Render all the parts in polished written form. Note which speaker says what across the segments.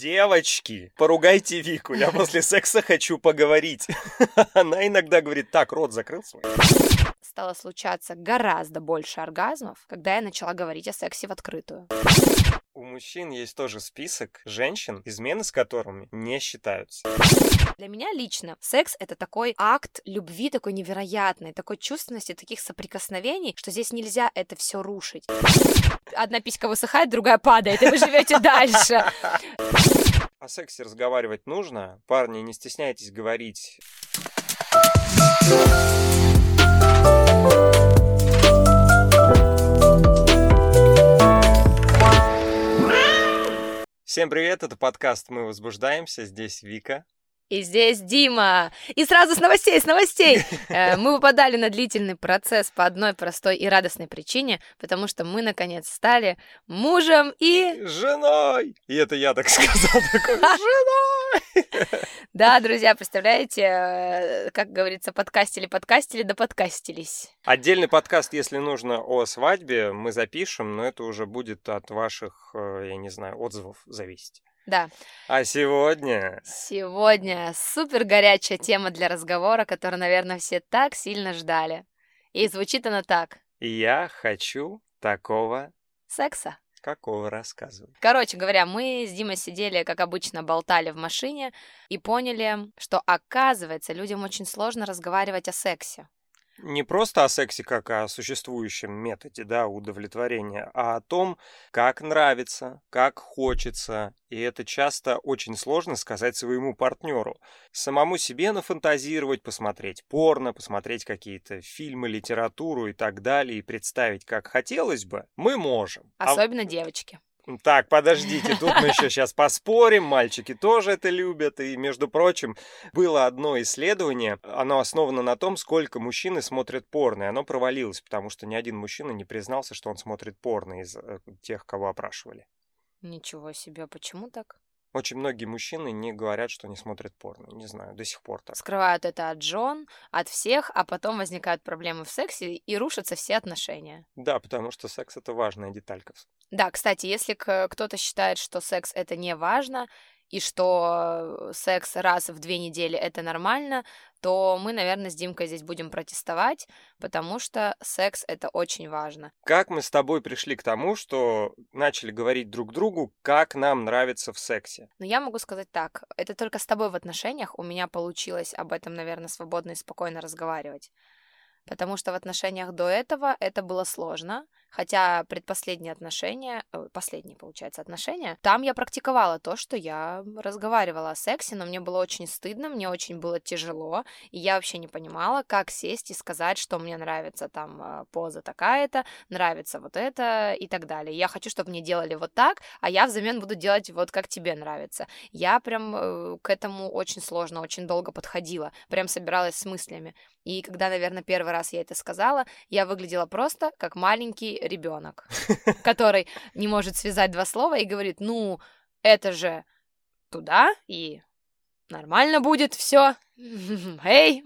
Speaker 1: Девочки, поругайте Вику, я после секса хочу поговорить. Она иногда говорит, так, рот закрыл свой.
Speaker 2: Стало случаться гораздо больше оргазмов, когда я начала говорить о сексе в открытую.
Speaker 1: У мужчин есть тоже список женщин, измены с которыми не считаются.
Speaker 2: Для меня лично секс — это такой акт любви, такой невероятный, такой чувственности, таких соприкосновений, что здесь нельзя это все рушить. Одна писька высыхает, другая падает, и вы живете дальше.
Speaker 1: О сексе разговаривать нужно. Парни, не стесняйтесь говорить. Всем привет, это подкаст «Мы возбуждаемся», здесь Вика.
Speaker 2: И здесь Дима. И сразу с новостей. Мы выпадали на длительный процесс по одной простой и радостной причине, потому что мы, наконец, стали мужем и...
Speaker 1: женой! И это я так сказал, такой, женой!
Speaker 2: Да, друзья, представляете, как говорится, подкастили, да подкастились.
Speaker 1: Отдельный подкаст, если нужно, о свадьбе мы запишем, но это уже будет от ваших, я не знаю, отзывов зависеть.
Speaker 2: Да.
Speaker 1: А сегодня
Speaker 2: супер горячая тема для разговора, которую, наверное, все так сильно ждали. И звучит она так.
Speaker 1: Я хочу такого
Speaker 2: секса.
Speaker 1: Какого рассказывай.
Speaker 2: Короче говоря, мы с Димой сидели, как обычно, болтали в машине и поняли, что, оказывается, людям очень сложно разговаривать о сексе.
Speaker 1: Не просто о сексе как о существующем методе, да, удовлетворения, а о том, как нравится, как хочется. И это часто очень сложно сказать своему партнеру. Самому себе нафантазировать, посмотреть порно, посмотреть какие-то фильмы, литературу и так далее, и представить, как хотелось бы, мы можем.
Speaker 2: Особенно девочки.
Speaker 1: Так, подождите, тут мы еще сейчас поспорим, мальчики тоже это любят, и, между прочим, было одно исследование, оно основано на том, сколько мужчины смотрят порно, и оно провалилось, потому что ни один мужчина не признался, что он смотрит порно из тех, кого опрашивали.
Speaker 2: Ничего себе, почему так?
Speaker 1: Очень многие мужчины не говорят, что не смотрят порно. Не знаю, до сих пор так.
Speaker 2: Скрывают это от жен, от всех, а потом возникают проблемы в сексе и рушатся все отношения.
Speaker 1: Да, потому что секс — это важная деталька.
Speaker 2: Да, кстати, если кто-то считает, что секс — это не важно, и что секс раз в 2 недели — это нормально, то мы, наверное, с Димкой здесь будем протестовать, потому что секс — это очень важно.
Speaker 1: Как мы с тобой пришли к тому, что начали говорить друг другу, как нам нравится в сексе?
Speaker 2: Но я могу сказать так, это только с тобой в отношениях у меня получилось об этом, наверное, свободно и спокойно разговаривать. Потому что в отношениях до этого это было сложно, хотя последние отношения, там я практиковала то, что я разговаривала о сексе, но мне было очень стыдно, мне очень было тяжело, и я вообще не понимала, как сесть и сказать, что мне нравится там поза такая-то, нравится вот это и так далее. Я хочу, чтобы мне делали вот так, а я взамен буду делать вот как тебе нравится. Я прям к этому очень сложно, очень долго подходила, прям собиралась с мыслями. И когда, наверное, первый раз я это сказала, я выглядела просто как маленький ребенок, который не может связать 2 слова и говорит, ну, это же туда, и нормально будет все. Эй,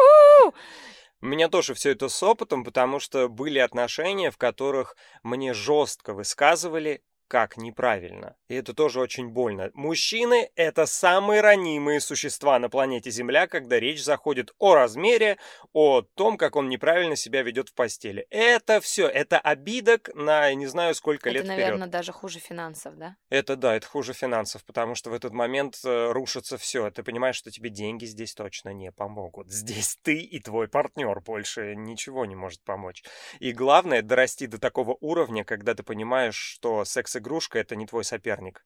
Speaker 1: У меня тоже все это с опытом, потому что были отношения, в которых мне жестко высказывали, как неправильно. И это тоже очень больно. Мужчины — это самые ранимые существа на планете Земля, когда речь заходит о размере, о том, как он неправильно себя ведет в постели. Это все, это обидок на не знаю сколько лет вперед.
Speaker 2: Это, наверное, даже хуже финансов, да?
Speaker 1: Это хуже финансов, потому что в этот момент рушится все. Ты понимаешь, что тебе деньги здесь точно не помогут. Здесь ты и твой партнер, больше ничего не может помочь. И главное — дорасти до такого уровня, когда ты понимаешь, что секс-игрушка — это не твой соперник.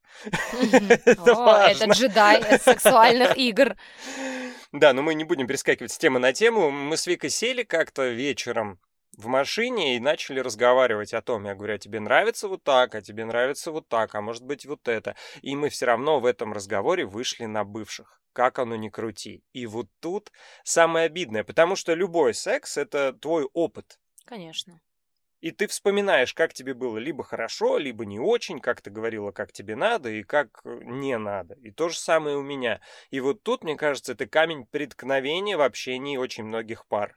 Speaker 2: Это джедай сексуальных игр.
Speaker 1: Да, но мы не будем перескакивать с темы на тему. Мы с Викой сели как-то вечером в машине и начали разговаривать о том. Я говорю, а тебе нравится вот так, а тебе нравится вот так, а может быть вот это. И мы все равно в этом разговоре вышли на бывших. Как оно ни крути. И вот тут самое обидное, потому что любой секс — это твой опыт.
Speaker 2: Конечно.
Speaker 1: И ты вспоминаешь, как тебе было либо хорошо, либо не очень, как ты говорила, как тебе надо и как не надо. И то же самое у меня. И вот тут, мне кажется, это камень преткновения в общении очень многих пар.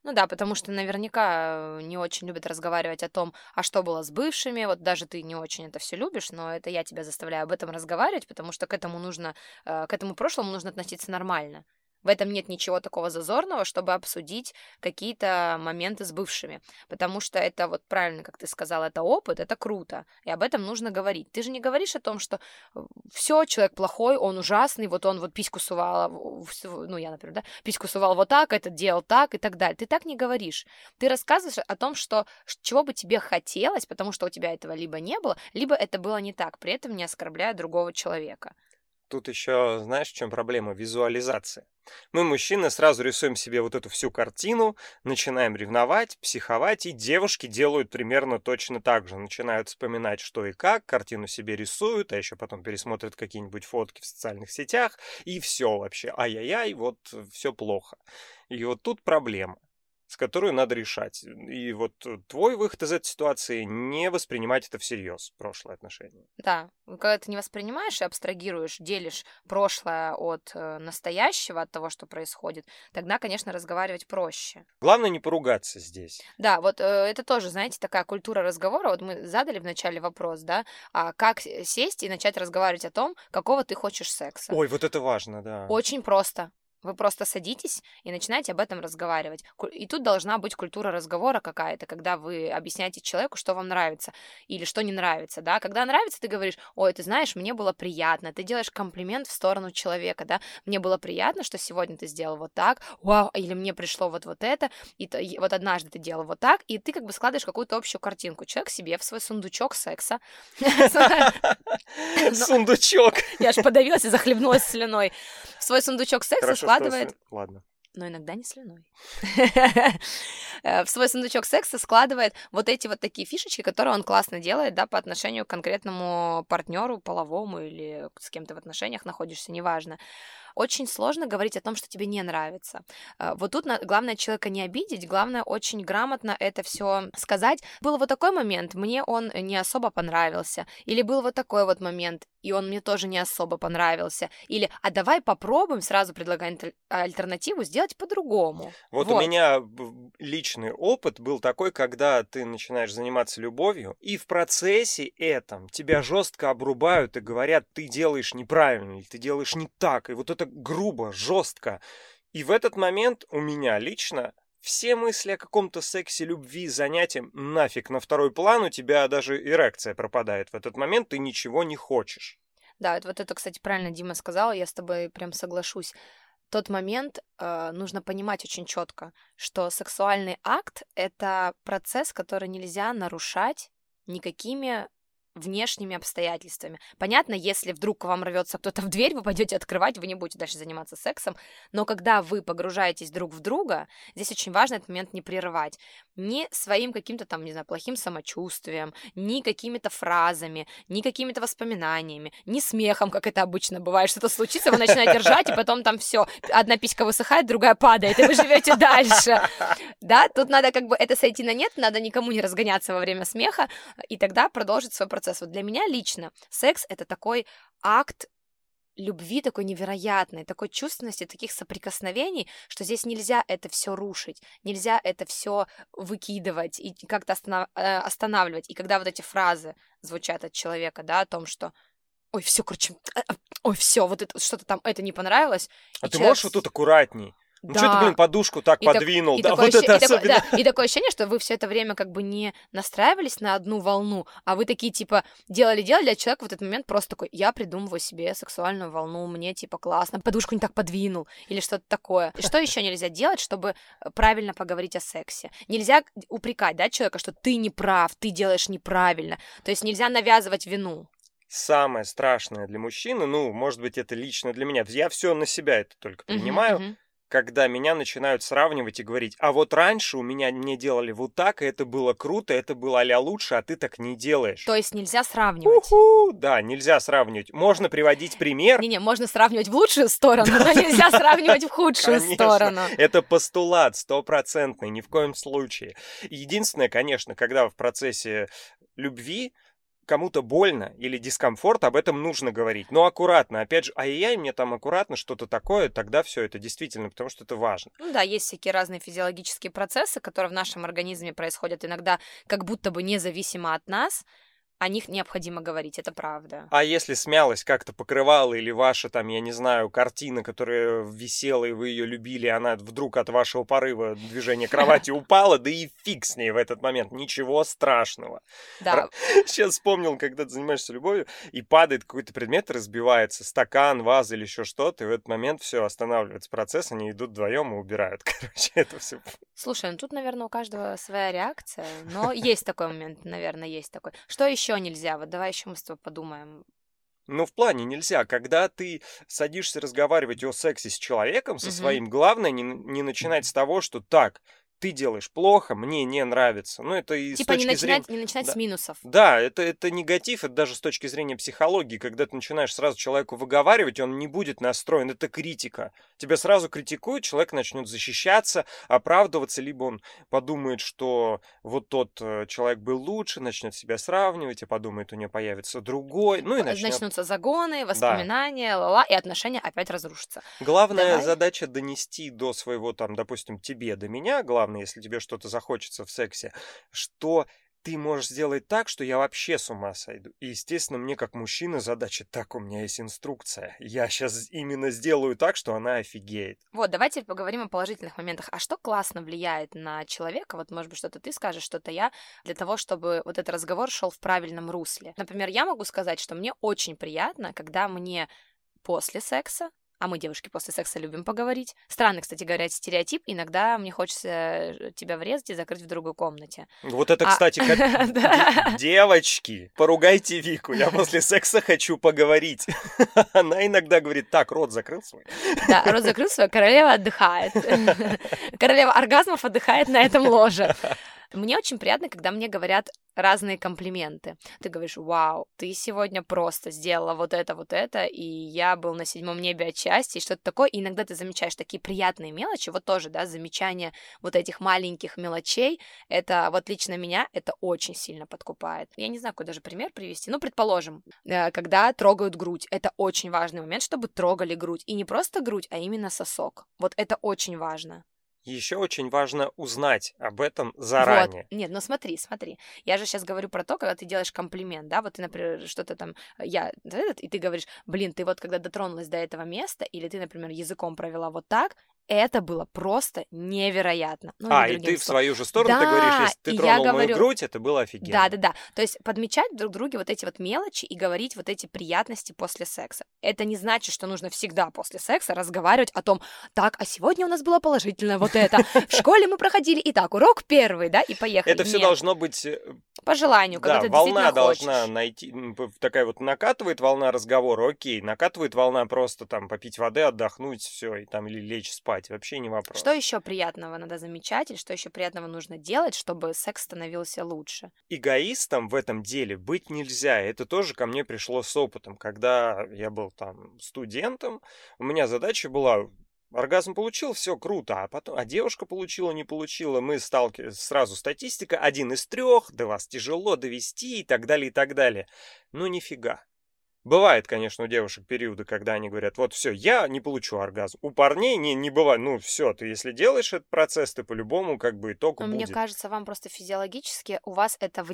Speaker 2: Ну да, потому что наверняка не очень любят разговаривать о том, а что было с бывшими. Вот даже ты не очень это все любишь, но это я тебя заставляю об этом разговаривать, потому что к этому прошлому нужно относиться нормально. В этом нет ничего такого зазорного, чтобы обсудить какие-то моменты с бывшими. Потому что это вот правильно, как ты сказала, это опыт, это круто. И об этом нужно говорить. Ты же не говоришь о том, что все, человек плохой, он ужасный, вот он вот письку сувал, ну я, например, да, письку сувал вот так, это делал так и так далее. Ты так не говоришь. Ты рассказываешь о том, что чего бы тебе хотелось, потому что у тебя этого либо не было, либо это было не так, при этом не оскорбляя другого человека.
Speaker 1: Тут еще, знаешь, в чем проблема? Визуализация. Мы, мужчины, сразу рисуем себе вот эту всю картину, начинаем ревновать, психовать, и девушки делают примерно точно так же. Начинают вспоминать, что и как, картину себе рисуют, а еще потом пересмотрят какие-нибудь фотки в социальных сетях, и все вообще, ай-яй-яй, вот все плохо. И вот тут проблема, с которой надо решать. И вот твой выход из этой ситуации — не воспринимать это всерьез, прошлые отношения.
Speaker 2: Да, когда ты не воспринимаешь и абстрагируешь, делишь прошлое от настоящего, от того, что происходит, тогда, конечно, разговаривать проще.
Speaker 1: Главное не поругаться здесь.
Speaker 2: Да, вот это тоже, знаете, такая культура разговора. Вот мы задали вначале вопрос, да, как сесть и начать разговаривать о том, какого ты хочешь секса.
Speaker 1: Ой, вот это важно, да.
Speaker 2: Очень просто. Вы просто садитесь и начинаете об этом разговаривать. И тут должна быть культура разговора какая-то, когда вы объясняете человеку, что вам нравится или что не нравится, да. Когда нравится, ты говоришь: ой, ты знаешь, мне было приятно. Ты делаешь комплимент в сторону человека, да. Мне было приятно, что сегодня ты сделал вот так, вау, или мне пришло вот это, и вот однажды ты делал вот так, и ты как бы складываешь какую-то общую картинку. Человек себе в свой сундучок секса.
Speaker 1: Сундучок.
Speaker 2: Я аж подавилась и захлебнулась слюной. В свой сундучок секса складывает...
Speaker 1: Ладно.
Speaker 2: Но иногда не слюной. В свой сундучок секса складывает вот эти вот такие фишечки, которые он классно делает, да, по отношению к конкретному партнеру половому или с кем ты в отношениях находишься, неважно. Очень сложно говорить о том, что тебе не нравится. Вот тут главное человека не обидеть, главное очень грамотно это все сказать. Был вот такой момент, мне он не особо понравился. Или был вот такой вот момент, и он мне тоже не особо понравился. Или, а давай попробуем, сразу предлагая альтернативу, сделать по-другому.
Speaker 1: Вот у меня личный опыт был такой, когда ты начинаешь заниматься любовью, и в процессе этом тебя жестко обрубают и говорят: ты делаешь неправильно, или ты делаешь не так. И вот это грубо, жестко. И в этот момент у меня лично все мысли о каком-то сексе, любви, занятии нафиг на второй план, у тебя даже эрекция пропадает. В этот момент ты ничего не хочешь.
Speaker 2: Да, вот это, кстати, правильно Дима сказал, я с тобой прям соглашусь. Тот момент нужно понимать очень четко, что сексуальный акт — это процесс, который нельзя нарушать никакими внешними обстоятельствами. Понятно, если вдруг к вам рвется кто-то в дверь, вы пойдете открывать, вы не будете дальше заниматься сексом, но когда вы погружаетесь друг в друга, здесь очень важно этот момент не прерывать. Ни своим каким-то там, не знаю, плохим самочувствием, ни какими-то фразами, ни какими-то воспоминаниями, ни смехом, как это обычно бывает, что-то случится, вы начинаете ржать, и потом там все, одна писька высыхает, другая падает, и вы живете дальше. Да, тут надо как бы это сойти на нет, надо никому не разгоняться во время смеха, и тогда продолжить свой процесс. Вот для меня лично секс — это такой акт любви, такой невероятной, такой чувственности, таких соприкосновений, что здесь нельзя это все рушить, нельзя это все выкидывать и как-то останавливать. И когда вот эти фразы звучат от человека, да, о том, что ой, все, короче, ой, все, вот это что-то там, это не понравилось.
Speaker 1: А ты можешь вот тут аккуратней? Ну, что ты, блин, подушку так подвинул? Да, вот это особенно.
Speaker 2: И такое ощущение, что вы все это время как бы не настраивались на одну волну, а вы такие, типа, делали, а человек в этот момент просто такой: я придумываю себе сексуальную волну, мне, типа, классно, подушку не так подвинул, или что-то такое. И что еще нельзя делать, чтобы правильно поговорить о сексе? Нельзя упрекать, да, человека, что ты не прав, ты делаешь неправильно. То есть нельзя навязывать вину.
Speaker 1: Самое страшное для мужчины, ну, может быть, это лично для меня, я все на себя это только принимаю, когда меня начинают сравнивать и говорить: а вот раньше у меня не делали вот так, и это было круто, это было а-ля лучше, а ты так не делаешь.
Speaker 2: То есть нельзя сравнивать.
Speaker 1: Да, нельзя сравнивать. Можно приводить пример.
Speaker 2: Не-не, можно сравнивать в лучшую сторону, но нельзя сравнивать в худшую сторону.
Speaker 1: Это постулат 100%, ни в коем случае. Единственное, конечно, когда в процессе любви кому-то больно или дискомфорт, об этом нужно говорить. Но аккуратно. Опять же, ай-яй, мне там аккуратно что-то такое, тогда все это действительно, потому что это важно.
Speaker 2: Ну да, есть всякие разные физиологические процессы, которые в нашем организме происходят иногда как будто бы независимо от нас. О них необходимо говорить, это правда.
Speaker 1: А если смялась как-то покрывало или ваша там, я не знаю, картина, которая висела и вы ее любили, она вдруг от вашего порыва движения кровати упала, да и фиг с ней в этот момент, ничего страшного.
Speaker 2: Да.
Speaker 1: Сейчас вспомнил, когда ты занимаешься любовью, и падает какой-то предмет, разбивается, стакан, ваза или еще что-то, и в этот момент все, останавливается процесс, они идут вдвоем и убирают, короче, это все.
Speaker 2: Слушай, ну тут, наверное, у каждого своя реакция, но есть такой момент, наверное, есть такой. Что еще нельзя? Вот давай еще мы с тобой подумаем.
Speaker 1: Ну, в плане нельзя. Когда ты садишься разговаривать о сексе с человеком, со
Speaker 2: Мгм.
Speaker 1: своим, главное не начинать с того, что так, ты делаешь плохо, мне не нравится. Ну, это и с
Speaker 2: Типа не
Speaker 1: точки зрения...
Speaker 2: начинать
Speaker 1: Да.
Speaker 2: с минусов.
Speaker 1: Да, это негатив, это даже с точки зрения психологии, когда ты начинаешь сразу человеку выговаривать, он не будет настроен, это критика. Тебя сразу критикуют, человек начнет защищаться, оправдываться, либо он подумает, что вот тот человек был лучше, начнет себя сравнивать, и подумает, у нее появится другой, ну и начнет...
Speaker 2: Начнутся загоны, воспоминания, ла-ла, и отношения опять разрушатся.
Speaker 1: Главная
Speaker 2: Давай.
Speaker 1: задача донести до своего, там, допустим, тебе, до меня, главное, если тебе что-то захочется в сексе, что ты можешь сделать так, что я вообще с ума сойду. И, естественно, мне как мужчина задача, так, у меня есть инструкция. Я сейчас именно сделаю так, что она офигеет.
Speaker 2: Вот, давайте поговорим о положительных моментах. А что классно влияет на человека? Вот, может быть, что-то ты скажешь, что-то я, для того, чтобы вот этот разговор шел в правильном русле. Например, я могу сказать, что мне очень приятно, когда мне после секса, а мы, девушки, после секса любим поговорить. Странный, кстати говоря, стереотип. Иногда мне хочется тебя врезать и закрыть в другой комнате.
Speaker 1: Вот это, кстати, девочки, поругайте Вику, я после секса хочу поговорить. Она иногда говорит, так, рот закрыл свой.
Speaker 2: Да, рот закрыл свой, королева отдыхает. Королева оргазмов отдыхает на этом ложе. Мне очень приятно, когда мне говорят разные комплименты. Ты говоришь, вау, ты сегодня просто сделала вот это, и я был на 7 небе от счастья, и что-то такое. И иногда ты замечаешь такие приятные мелочи, вот тоже, да, замечание вот этих маленьких мелочей, это вот лично меня, это очень сильно подкупает. Я не знаю, какой даже пример привести. Ну, предположим, когда трогают грудь, это очень важный момент, чтобы трогали грудь. И не просто грудь, а именно сосок. Вот это очень важно.
Speaker 1: Еще очень важно узнать об этом заранее.
Speaker 2: Вот. Нет, ну смотри. Я же сейчас говорю про то, когда ты делаешь комплимент, да, вот ты, например, что-то там, и ты говоришь, блин, ты вот когда дотронулась до этого места, или ты, например, языком провела вот так, это было просто невероятно. Ну,
Speaker 1: и ты в свою же сторону,
Speaker 2: да,
Speaker 1: ты говоришь, если ты тронул мою
Speaker 2: говорю,
Speaker 1: грудь, это было офигенно.
Speaker 2: Да. То есть подмечать друг друге вот эти вот мелочи и говорить вот эти приятности после секса. Это не значит, что нужно всегда после секса разговаривать о том, так, а сегодня у нас было положительное вот это. В школе мы проходили, итак, урок первый, да, и поехали.
Speaker 1: Это все должно быть...
Speaker 2: По желанию, когда ты
Speaker 1: волна
Speaker 2: действительно хочешь.
Speaker 1: должна найти, такая вот накатывает волна разговора, окей, накатывает волна просто там попить воды, отдохнуть, все, и там или лечь спать, вообще не вопрос.
Speaker 2: Что еще приятного надо замечать, или что еще приятного нужно делать, чтобы секс становился лучше?
Speaker 1: Эгоистом в этом деле быть нельзя. Это тоже ко мне пришло с опытом. Когда я был там студентом, у меня задача была: оргазм получил, все круто, а девушка получила, не получила, мы сталкивались, сразу статистика, 1 из 3, да вас тяжело довести и так далее, и так далее. Ну нифига. Бывает, конечно, у девушек периоды, когда они говорят, вот все, я не получу оргазм. У парней не бывает, ну все, ты если делаешь этот процесс, ты по-любому как бы итог будет.
Speaker 2: Мне кажется, вам просто физиологически у вас это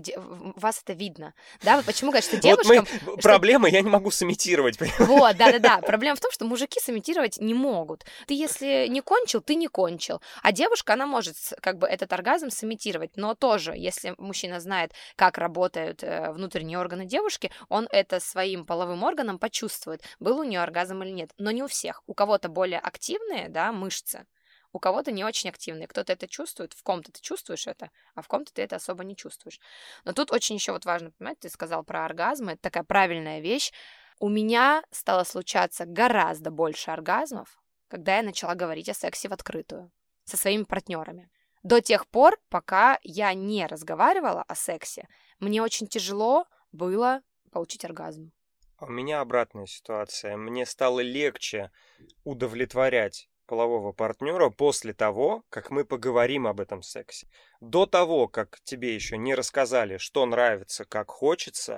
Speaker 2: видно. Да, вот почему говорят, что девушкам...
Speaker 1: Проблема, я не могу сымитировать.
Speaker 2: Вот, да. Проблема в том, что мужики сымитировать не могут. Ты если не кончил, ты не кончил. А девушка, она может как бы этот оргазм сымитировать. Но тоже, если мужчина знает, как работают внутренние органы девушки, он это своим половым органом почувствует, был у нее оргазм или нет. Но не у всех. У кого-то более активные, да, мышцы, у кого-то не очень активные. Кто-то это чувствует, в ком-то ты чувствуешь это, а в ком-то ты это особо не чувствуешь. Но тут очень еще вот важно понимать, ты сказал про оргазмы, это такая правильная вещь. У меня стало случаться гораздо больше оргазмов, когда я начала говорить о сексе в открытую со своими партнерами. До тех пор, пока я не разговаривала о сексе, мне очень тяжело было получить оргазм.
Speaker 1: У меня обратная ситуация. Мне стало легче удовлетворять полового партнера после того, как мы поговорим об этом сексе. До того, как тебе еще не рассказали, что нравится, как хочется,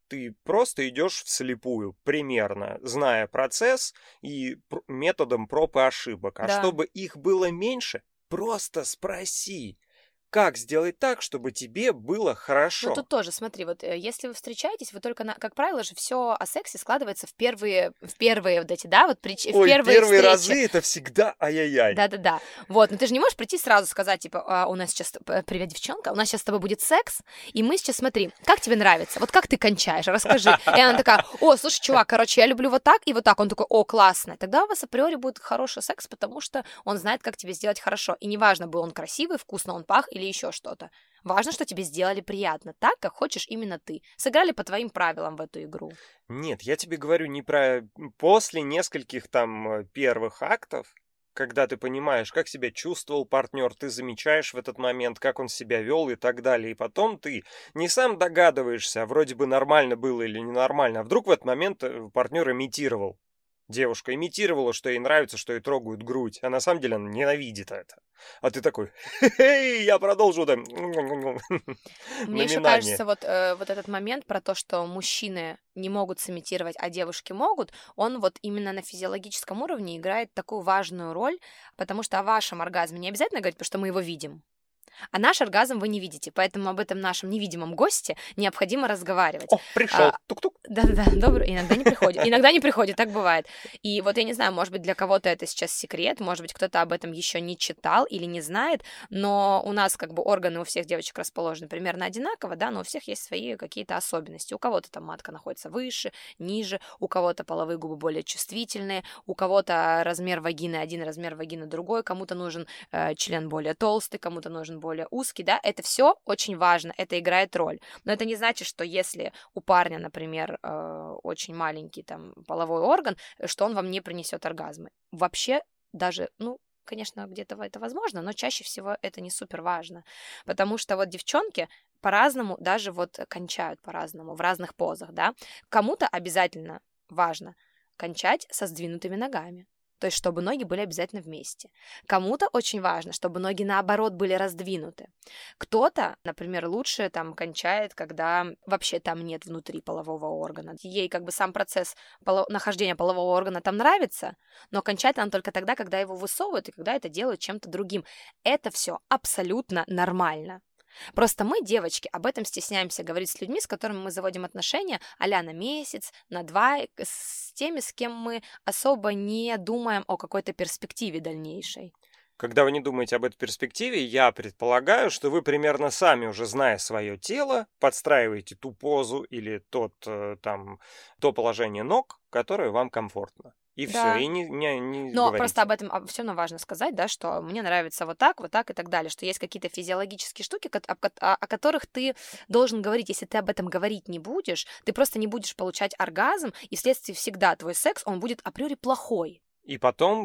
Speaker 1: ты просто идешь вслепую, примерно, зная процесс и методом проб и ошибок. А
Speaker 2: Да.
Speaker 1: чтобы их было меньше, просто спроси, как сделать так, чтобы тебе было
Speaker 2: Ну,
Speaker 1: хорошо.
Speaker 2: тут тоже, смотри, вот если вы встречаетесь, вы только, как правило же, все о сексе складывается в первые вот эти, да, вот в
Speaker 1: Ой,
Speaker 2: первые
Speaker 1: первые
Speaker 2: встречи.
Speaker 1: разы это всегда ай-яй-яй.
Speaker 2: Да-да-да. Вот, но ты же не можешь прийти сразу сказать, типа, у нас сейчас, привет, девчонка, у нас сейчас с тобой будет секс, и мы сейчас, смотри, как тебе нравится, вот как ты кончаешь, расскажи. И она такая, о, слушай, чувак, короче, я люблю вот так и вот так. Он такой, о, классно. Тогда у вас априори будет хороший секс, потому что он знает, как тебе сделать хорошо. И неважно, был он красивый, вкусно он пах или еще что-то. Важно, что тебе сделали приятно, так, как хочешь именно ты. Сыграли по твоим правилам в эту игру.
Speaker 1: Нет, я тебе говорю не про после нескольких там первых актов, когда ты понимаешь, как себя чувствовал партнер, ты замечаешь в этот момент, как он себя вел и так далее. И потом ты не сам догадываешься, а вроде бы нормально было или ненормально, а вдруг в этот момент партнер имитировал. Девушка имитировала, что ей нравится, что ей трогают грудь, а на самом деле она ненавидит это. А ты такой, хе-хей, я продолжу там.
Speaker 2: Мне еще кажется, вот этот момент про то, что мужчины не могут сымитировать, а девушки могут, он вот именно на физиологическом уровне играет такую важную роль, потому что о вашем оргазме не обязательно говорить, потому что мы его видим. А наш оргазм вы не видите, поэтому об этом нашем невидимом госте необходимо разговаривать.
Speaker 1: О, пришел, тук-тук.
Speaker 2: Да-да-да, добрый, иногда не приходит, так бывает. И вот я не знаю, может быть, для кого-то это сейчас секрет, может быть, кто-то об этом еще не читал или не знает, но у нас как бы органы у всех девочек расположены примерно одинаково, да, но у всех есть свои какие-то особенности. У кого-то там матка находится выше, ниже, у кого-то половые губы более чувствительные, у кого-то размер вагины один, размер вагины другой, кому-то нужен член более толстый, кому-то нужен более узкий, да, это все очень важно, это играет роль. Но это не значит, что если у парня, например, очень маленький там половой орган, что он вам не принесет оргазмы. Вообще даже, ну, конечно, где-то это возможно, но чаще всего это не супер важно, потому что вот девчонки по-разному даже вот кончают по-разному, в разных позах, да. Кому-то обязательно важно кончать со сдвинутыми ногами. То есть, чтобы ноги были обязательно вместе. Кому-то очень важно, чтобы ноги, наоборот, были раздвинуты. Кто-то, например, лучше там кончает, когда вообще там нет внутри полового органа. Ей как бы сам процесс нахождения полового органа там нравится, но кончает она только тогда, когда его высовывают и когда это делают чем-то другим. Это все абсолютно нормально. Просто мы, девочки, об этом стесняемся говорить с людьми, с которыми мы заводим отношения а-ля на месяц, на 2, с теми, с кем мы особо не думаем о какой-то перспективе дальнейшей.
Speaker 1: Когда вы не думаете об этой перспективе, я предполагаю, что вы примерно сами, уже зная свое тело, подстраиваете ту позу или то положение ног, которое вам комфортно. И
Speaker 2: Да.
Speaker 1: все, и не
Speaker 2: Но
Speaker 1: говорите.
Speaker 2: просто об этом все равно важно сказать, да, что мне нравится вот так и так далее, что есть какие-то физиологические штуки, о которых ты должен говорить. Если ты об этом говорить не будешь, ты просто не будешь получать оргазм, и вследствие всегда твой секс, он будет априори плохой.
Speaker 1: И потом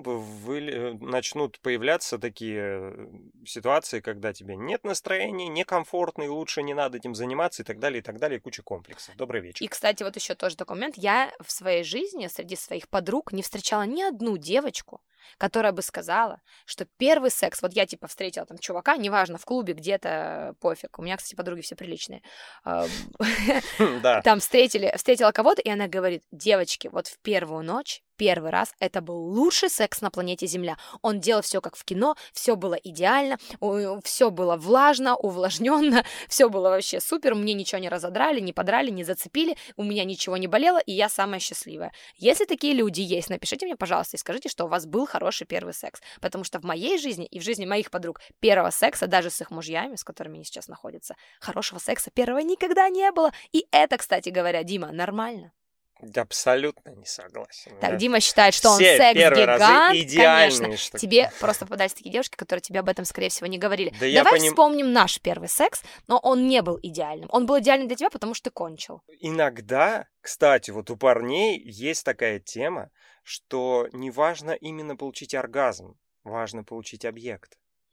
Speaker 1: начнут появляться такие ситуации, когда тебе нет настроения, некомфортно, и лучше не надо этим заниматься, и так далее, и куча комплексов. Добрый вечер.
Speaker 2: И, кстати, вот еще тоже такой момент. Я в своей жизни среди своих подруг не встречала ни одну девочку, которая бы сказала, что первый секс, вот я типа встретила там чувака, неважно, в клубе, где-то, пофиг, у меня, кстати, подруги все приличные, там встретила кого-то, и она говорит, девочки, вот в первую ночь, первый раз, это был лучший секс на планете Земля. Он делал все как в кино, все было идеально, все было влажно, увлажненно, все было вообще супер, мне ничего не разодрали, не подрали, не зацепили, у меня ничего не болело, и я самая счастливая. Если такие люди есть, напишите мне, пожалуйста, и скажите, что у вас был хороший первый секс, потому что в моей жизни и в жизни моих подруг первого секса, даже с их мужьями, с которыми они сейчас находятся, хорошего секса первого никогда не было, и это, кстати говоря, Дима, нормально.
Speaker 1: Абсолютно не согласен.
Speaker 2: Так, Дима считает, что он секс-гигант, конечно.
Speaker 1: Что...
Speaker 2: Тебе просто попадались такие девушки, которые тебе об этом, скорее всего, не говорили.
Speaker 1: Да
Speaker 2: давай вспомним наш первый секс, но он не был идеальным. Он был идеальным для тебя, потому что ты кончил.
Speaker 1: Иногда, кстати, вот у парней есть такая тема, что не важно именно получить оргазм, важно получить объект.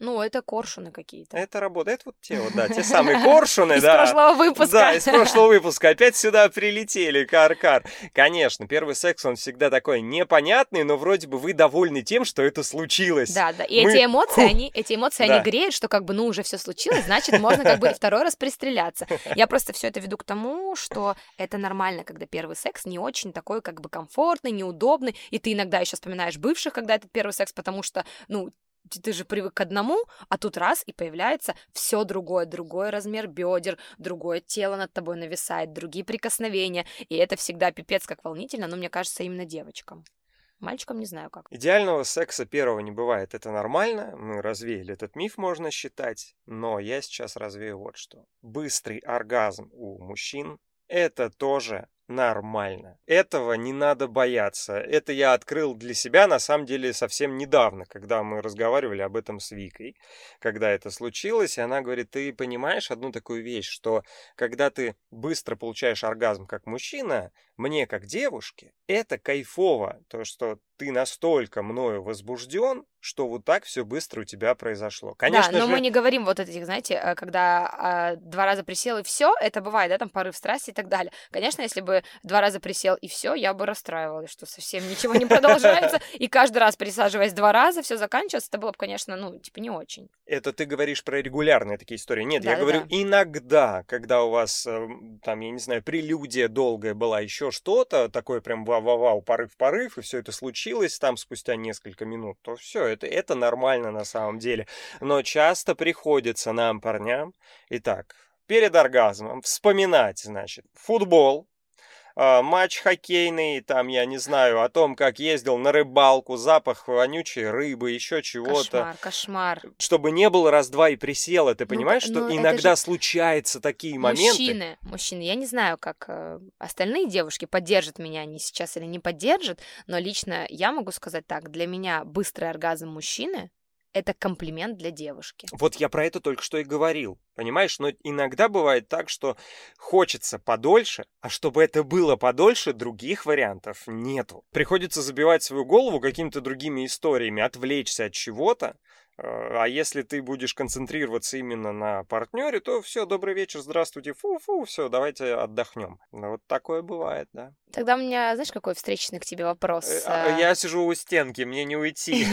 Speaker 2: Ну, это коршуны какие-то.
Speaker 1: Это работает. Вот те вот, да, те самые коршуны,
Speaker 2: Из
Speaker 1: да.
Speaker 2: прошлого выпуска.
Speaker 1: Да, из прошлого выпуска. Опять сюда прилетели, кар-кар. Конечно, первый секс, он всегда такой непонятный, но вроде бы вы довольны тем, что это случилось.
Speaker 2: Да, да. И эти эмоции, они греют, что как бы, ну, уже все случилось, значит, можно как бы и второй раз пристреляться. Я просто все это веду к тому, что это нормально, когда первый секс не очень такой как бы комфортный, неудобный, и ты иногда еще вспоминаешь бывших, когда это первый секс, потому что, ну, ты же привык к одному, а тут раз, и появляется все другое, другой размер бедер, другое тело над тобой нависает, другие прикосновения, и это всегда пипец как волнительно, но мне кажется, именно девочкам. Мальчикам не знаю как.
Speaker 1: Идеального секса первого не бывает, это нормально, мы развеяли этот миф, можно считать, но я сейчас развею вот что. Быстрый оргазм у мужчин – это тоже нормально. Этого не надо бояться. Это я открыл для себя, на самом деле, совсем недавно, когда мы разговаривали об этом с Викой. Когда это случилось, и она говорит, ты понимаешь одну такую вещь, что когда ты быстро получаешь оргазм как мужчина, мне как девушке, это кайфово. То, что ты настолько мною возбужден, что вот так все быстро у тебя произошло. Конечно
Speaker 2: да, но
Speaker 1: же...
Speaker 2: мы не говорим вот этих, знаете, когда 2 раза присел и все, это бывает, да, там порыв страсти и так далее. Конечно, если бы 2 раза присел и все, я бы расстраивалась, что совсем ничего не продолжается, и каждый раз присаживаясь 2 раза, все заканчивается, это было бы, конечно, ну, типа, не очень.
Speaker 1: Это ты говоришь про регулярные такие истории. Нет,
Speaker 2: Да,
Speaker 1: я
Speaker 2: да,
Speaker 1: говорю
Speaker 2: да.
Speaker 1: иногда, когда у вас, там, я не знаю, прелюдия долгая была, еще что-то, такое прям вау-вау-вау, порыв-порыв, и все это случилось там спустя несколько минут, то все, это нормально на самом деле. Но часто приходится нам, парням, итак, перед оргазмом вспоминать, значит, футбол, матч хоккейный, там, я не знаю, о том, как ездил на рыбалку, запах вонючей рыбы, еще чего-то.
Speaker 2: Кошмар.
Speaker 1: Чтобы не было раз-два и присела, ты понимаешь, что
Speaker 2: это
Speaker 1: иногда
Speaker 2: же
Speaker 1: случаются такие моменты.
Speaker 2: Мужчины, я не знаю, как остальные девушки поддержат меня они сейчас или не поддержат, но лично я могу сказать так, для меня быстрый оргазм мужчины — это комплимент для девушки.
Speaker 1: Вот я про это только что и говорил, понимаешь? Но иногда бывает так, что хочется подольше, а чтобы это было подольше, других вариантов нету. Приходится забивать свою голову какими-то другими историями, отвлечься от чего-то. А если ты будешь концентрироваться именно на партнере, то все, добрый вечер, здравствуйте, фу-фу, все, давайте отдохнем. Вот такое бывает, да.
Speaker 2: Тогда у меня, знаешь, какой встречный к тебе вопрос?
Speaker 1: Я сижу у стенки, мне не уйти.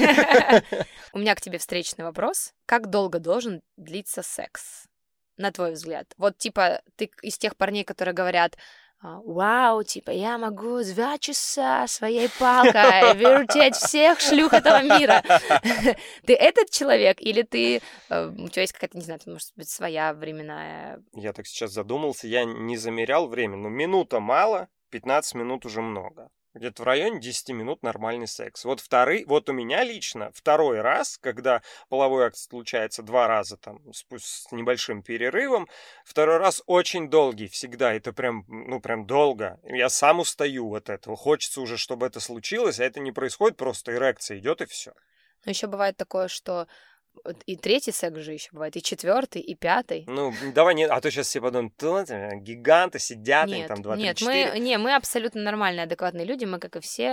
Speaker 2: У меня к тебе встречный вопрос. Как долго должен длиться секс, на твой взгляд? Вот, типа, ты из тех парней, которые говорят, вау, типа, я могу 2 часа своей палкой вертеть всех шлюх этого мира. Ты этот человек или ты... У тебя есть какая-то, не знаю, может быть, своя временная...
Speaker 1: Я так сейчас задумался, я не замерял время, но минута мало, 15 минут уже много. Где-то в районе 10 минут нормальный секс. Вот у меня лично второй раз, когда половой акт случается 2 раза там с небольшим перерывом, второй раз очень долгий всегда, это прям долго. Я сам устаю от этого, хочется уже, чтобы это случилось, а это не происходит, просто эрекция идет и все.
Speaker 2: Но еще бывает такое, что и 3-й секс же еще бывает, и 4-й, и 5-й.
Speaker 1: Ну, давай не... А то сейчас все подумают, гиганты сидят, им там 2, 3, 4.
Speaker 2: Нет, мы абсолютно нормальные, адекватные люди, мы, как и все,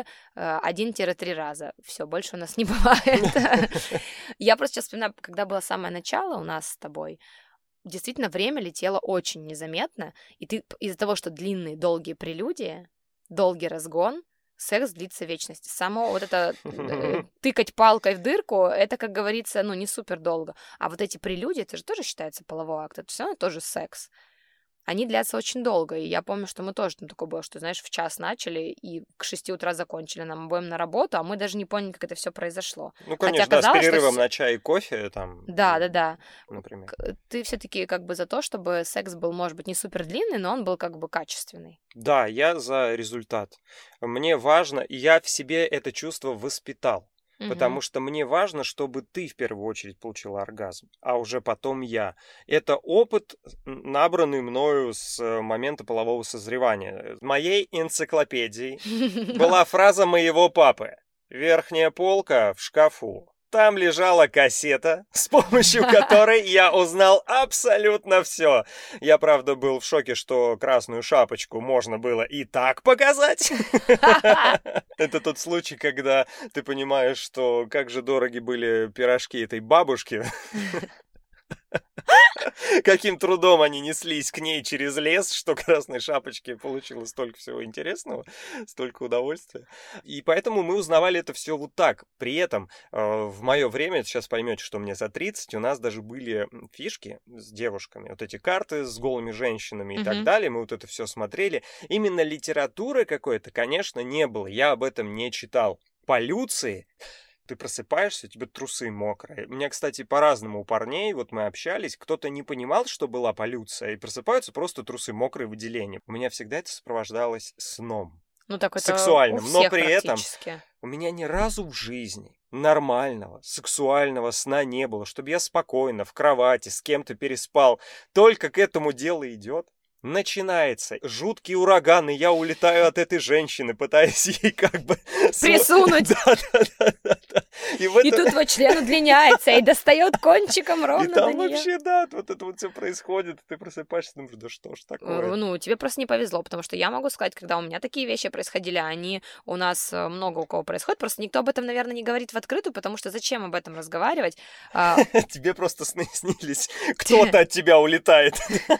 Speaker 2: 1-3 раза. Все, больше у нас не бывает. Я просто сейчас вспоминаю, когда было самое начало у нас с тобой, действительно время летело очень незаметно, и ты из-за того, что длинные, долгие прелюдии, долгий разгон, секс длится вечность. Само вот это тыкать палкой в дырку, это, как говорится, ну, не супер долго. А вот эти прелюдии, это же тоже считается половой акт, это все равно тоже секс. Они длятся очень долго, и я помню, что мы тоже там такое было, что, знаешь, в 1 начали и к 6 утра закончили, нам обоим на работу, а мы даже не поняли, как это все произошло.
Speaker 1: Ну, конечно,
Speaker 2: Хотя казалось,
Speaker 1: с перерывом
Speaker 2: что...
Speaker 1: на чай и кофе там.
Speaker 2: Да.
Speaker 1: Например.
Speaker 2: Ты все-таки как бы за то, чтобы секс был, может быть, не супер длинный, но он был как бы качественный.
Speaker 1: Да, я за результат. Мне важно, и я в себе это чувство воспитал. Потому что мне важно, чтобы ты в первую очередь получила оргазм, а уже потом я. Это опыт, набранный мною с момента полового созревания. В моей энциклопедии была фраза моего папы: верхняя полка в шкафу, Там лежала кассета, с помощью которой я узнал абсолютно все. Я, правда, был в шоке, что красную шапочку можно было и так показать. Это тот случай, когда ты понимаешь, что как же дороги были пирожки этой бабушки. Каким трудом они неслись к ней через лес, что Красной Шапочке получилось столько всего интересного, столько удовольствия. И поэтому мы узнавали это все вот так. При этом в мое время, сейчас поймете, что мне за 30, у нас даже были фишки с девушками. Вот эти карты с голыми женщинами и так далее. Мы вот это все смотрели. Именно литературы какой-то, конечно, не было. Я об этом не читал. Полюции... Ты просыпаешься, у тебя трусы мокрые. У меня, кстати, по-разному у парней, вот мы общались, кто-то не понимал, что была полюция, и просыпаются просто трусы мокрые, выделения. У меня всегда это сопровождалось сном.
Speaker 2: Ну так это
Speaker 1: сексуальным,
Speaker 2: у всех
Speaker 1: но при этом
Speaker 2: практически.
Speaker 1: у меня ни разу в жизни нормального сексуального сна не было, чтобы я спокойно в кровати с кем-то переспал. Только к этому дело идет. Начинается жуткий ураган, и я улетаю от этой женщины, пытаясь ей как бы...
Speaker 2: Присунуть.
Speaker 1: Да.
Speaker 2: И тут вот член удлиняется и достает кончиком ровно
Speaker 1: и там
Speaker 2: до неё.
Speaker 1: вообще, да, вот это вот все происходит, ты просыпаешься, думаешь, да что ж такое?
Speaker 2: Ну, тебе просто не повезло, потому что я могу сказать, когда у меня такие вещи происходили, они у нас много у кого происходят, просто никто об этом, наверное, не говорит в открытую, потому что зачем об этом разговаривать?
Speaker 1: Тебе просто сны снились, кто-то от тебя улетает.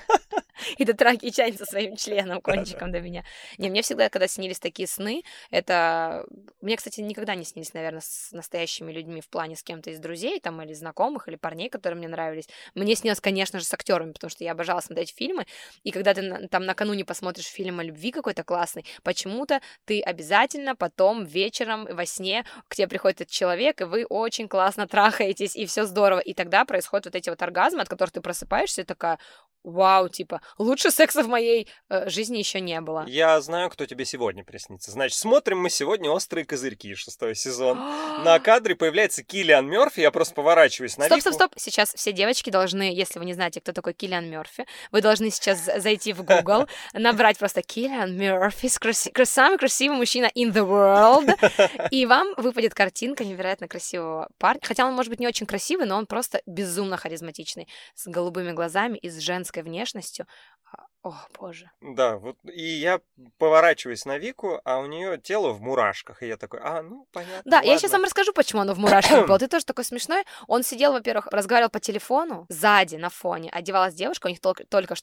Speaker 2: И дотрагивается чайник со своим членом, кончиком до меня. Не, мне всегда, когда снились такие сны, это... Мне, кстати, никогда не снились, наверное, с настоящими людьми в плане с кем-то из друзей, там, или знакомых, или парней, которые мне нравились. Мне снилось, конечно же, с актерами, потому что я обожала смотреть фильмы, и когда ты там накануне посмотришь фильм о любви какой-то классный, почему-то ты обязательно потом вечером во сне к тебе приходит этот человек, и вы очень классно трахаетесь, и все здорово. И тогда происходят вот эти вот оргазмы, от которых ты просыпаешься, и такая, вау, типа, лучше секса в моей жизни еще не было.
Speaker 1: Я знаю, кто тебе сегодня приснится. Значит, смотрим мы сегодня «Острые козырьки», 6-й сезон. На кадре появляется Киллиан Мёрфи, я просто поворачиваюсь на Вику.
Speaker 2: Стоп. Сейчас все девочки должны, если вы не знаете, кто такой Киллиан Мёрфи, вы должны сейчас зайти в Google, набрать просто Киллиан Мёрфи, самый красивый мужчина in the world, и вам выпадет картинка невероятно красивого парня. Хотя он, может быть, не очень красивый, но он просто безумно харизматичный, с голубыми глазами и с женской внешностью. О, боже.
Speaker 1: Да, вот и я поворачиваюсь на Вику, а у нее тело в мурашках. И я такой, ну, понятно.
Speaker 2: Да,
Speaker 1: ладно.
Speaker 2: я сейчас вам расскажу, почему оно в мурашках было. Ты тоже такой смешной. Он сидел, во-первых, разговаривал по телефону, сзади, на фоне. Одевалась девушка, у них только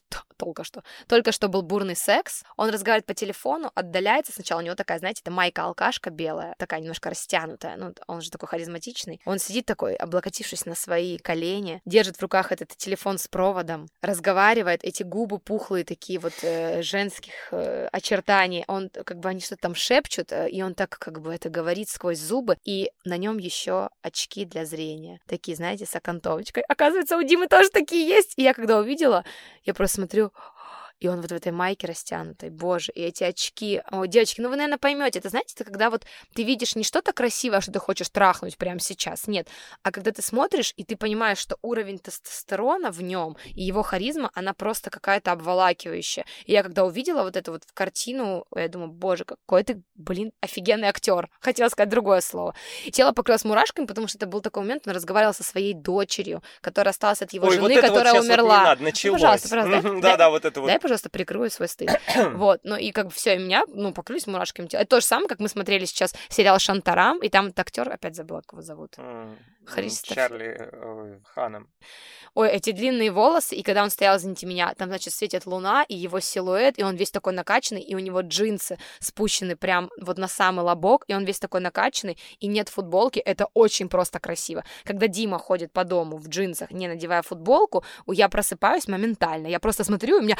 Speaker 2: что был бурный секс. Он разговаривает по телефону, отдаляется. Сначала у него такая, знаете, это майка-алкашка белая, такая немножко растянутая. Ну, он же такой харизматичный. Он сидит такой, облокотившись на свои колени, держит в руках этот телефон с проводом, разговаривает, эти губы пухлые, такие вот женских очертаний, он как бы они что-то там шепчут, и он так как бы это говорит сквозь зубы, и на нем еще очки для зрения, такие, знаете, с окантовочкой. Оказывается, у Димы тоже такие есть, и я когда увидела, я просто смотрю, и он вот в этой майке растянутой, боже, и эти очки. О, девочки, ну вы, наверное, поймете. Это, знаете, это когда вот ты видишь не что-то красивое, что ты хочешь трахнуть прямо сейчас, нет, а когда ты смотришь, и ты понимаешь, что уровень тестостерона в нем и его харизма, она просто какая-то обволакивающая. И я когда увидела вот эту вот картину, я думаю, боже, какой ты, офигенный актер. Хотела сказать другое слово. И тело покрылось мурашками, потому что это был такой момент, он разговаривал со своей дочерью, которая осталась от его жены,
Speaker 1: вот
Speaker 2: которая
Speaker 1: вот
Speaker 2: умерла.
Speaker 1: Вот не надо, началось.
Speaker 2: Пожалуйста.
Speaker 1: Да, вот это вот.
Speaker 2: Дай, пожалуйста, прикрою свой стыд. Вот, ну и как бы все, и меня, покрылись мурашками. Это то же самое, как мы смотрели сейчас сериал «Шантарам», и там этот актер, опять забыла, как его зовут.
Speaker 1: Чарли Ханом.
Speaker 2: Ой, эти длинные волосы, и когда он стоял, извините меня, там, значит, светит луна, и его силуэт, и он весь такой накачанный, и у него джинсы спущены прям вот на самый лобок, и он весь такой накачанный, и нет футболки, это очень просто красиво. Когда Дима ходит по дому в джинсах, не надевая футболку, я просыпаюсь моментально, я просто смотрю, и у меня...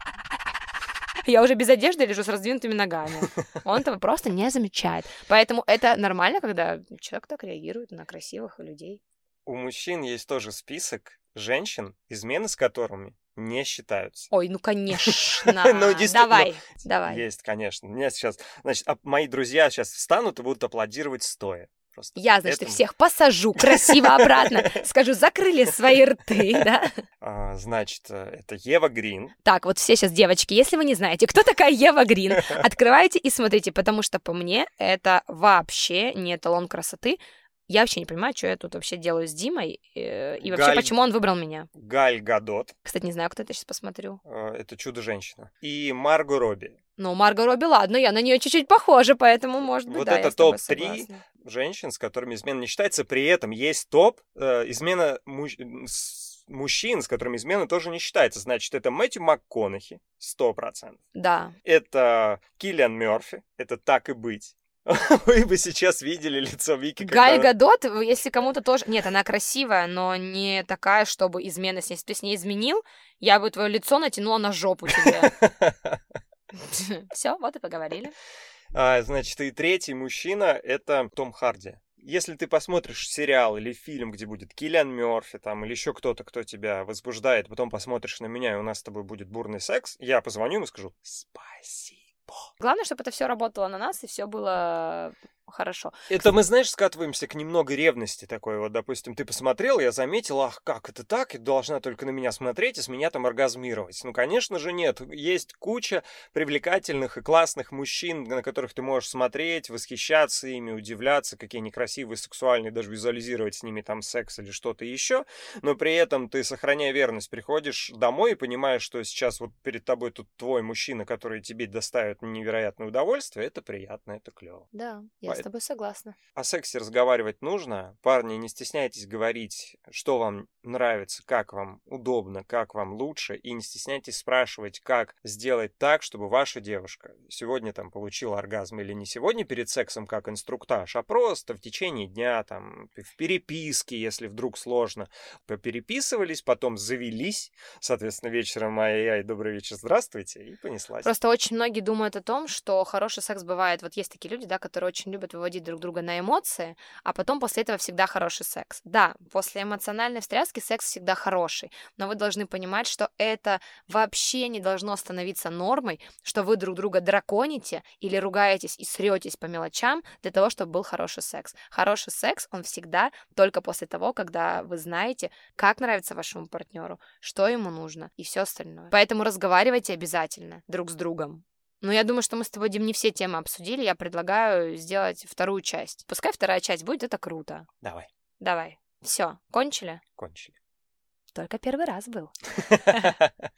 Speaker 2: Я уже без одежды лежу с раздвинутыми ногами. Он этого просто не замечает. Поэтому это нормально, когда человек так реагирует на красивых людей.
Speaker 1: У мужчин есть тоже список женщин, измены с которыми не считаются.
Speaker 2: Ой, ну конечно. Давай.
Speaker 1: Есть, конечно. Меня сейчас, значит, мои друзья сейчас встанут и будут аплодировать стоя. Просто
Speaker 2: я, значит, их всех посажу красиво обратно, скажу, закрыли свои рты, да?
Speaker 1: Значит, это Ева Грин.
Speaker 2: Так, вот все сейчас, девочки, если вы не знаете, кто такая Ева Грин, открывайте и смотрите, потому что по мне это вообще не эталон красоты. Я вообще не понимаю, что я тут вообще делаю с Димой, и вообще,
Speaker 1: Галь-
Speaker 2: почему он выбрал меня.
Speaker 1: Галь Гадот,
Speaker 2: Кстати, не знаю, кто это, сейчас посмотрю.
Speaker 1: это Чудо-женщина, и Марго Робби.
Speaker 2: Ну, Марго Робби, ладно, я на нее чуть-чуть похожа, поэтому, может быть,
Speaker 1: Вот
Speaker 2: да,
Speaker 1: это
Speaker 2: я с тобой
Speaker 1: топ-3
Speaker 2: согласна.
Speaker 1: женщин, с которыми измена не считается. При этом есть топ измена мужчин, с которыми измена тоже не считается. Значит, это Мэтью МакКонахи, 100%.
Speaker 2: Да.
Speaker 1: Это Киллиан Мёрфи, это «Так и быть». Вы бы сейчас видели лицо Вики,
Speaker 2: Галь
Speaker 1: когда...
Speaker 2: Гадот, если кому-то тоже... Нет, она красивая, но не такая, чтобы измена с ней. Если ты с ней изменил, я бы твое лицо натянула на жопу тебе. Все, вот и поговорили.
Speaker 1: Значит, и третий мужчина — это Том Харди. Если ты посмотришь сериал или фильм, где будет Киллиан Мёрфи там, или еще кто-то, кто тебя возбуждает, потом посмотришь на меня, и у нас с тобой будет бурный секс, я позвоню ему и скажу «Спасибо».
Speaker 2: Главное, чтобы это все работало на нас, и все было хорошо.
Speaker 1: Это мы, знаешь, скатываемся к немного ревности такой. Вот, допустим, ты посмотрел, я заметил, ах, как это так? И должна только на меня смотреть и с меня там оргазмировать. Ну, конечно же, нет. Есть куча привлекательных и классных мужчин, на которых ты можешь смотреть, восхищаться ими, удивляться, какие они красивые, сексуальные, даже визуализировать с ними там секс или что-то еще. Но при этом ты, сохраняя верность, приходишь домой и понимаешь, что сейчас вот перед тобой тут твой мужчина, который тебе доставит невероятное удовольствие. Это приятно, это клево.
Speaker 2: Да, я с тобой согласна.
Speaker 1: О сексе разговаривать нужно. Парни, не стесняйтесь говорить, что вам нравится, как вам удобно, как вам лучше. И не стесняйтесь спрашивать, как сделать так, чтобы ваша девушка сегодня там получила оргазм. Или не сегодня перед сексом как инструктаж, а просто в течение дня, там, в переписке, если вдруг сложно. Попереписывались, потом завелись. Соответственно, вечером ай-яй, добрый вечер, здравствуйте. И понеслась.
Speaker 2: Просто очень многие думают о том, что хороший секс бывает. Вот есть такие люди, да, которые очень любят выводить друг друга на эмоции, а потом после этого всегда хороший секс. Да, после эмоциональной встряски секс всегда хороший, но вы должны понимать, что это вообще не должно становиться нормой, что вы друг друга драконите или ругаетесь и сретесь по мелочам для того, чтобы был хороший секс. Хороший секс, он всегда только после того, когда вы знаете, как нравится вашему партнеру, что ему нужно и все остальное. Поэтому разговаривайте обязательно друг с другом. Но я думаю, что мы с тобой, Дим, не все темы обсудили. Я предлагаю сделать вторую часть. Пускай вторая часть будет, это круто.
Speaker 1: Давай.
Speaker 2: Все, кончили?
Speaker 1: Кончили.
Speaker 2: Только первый раз был.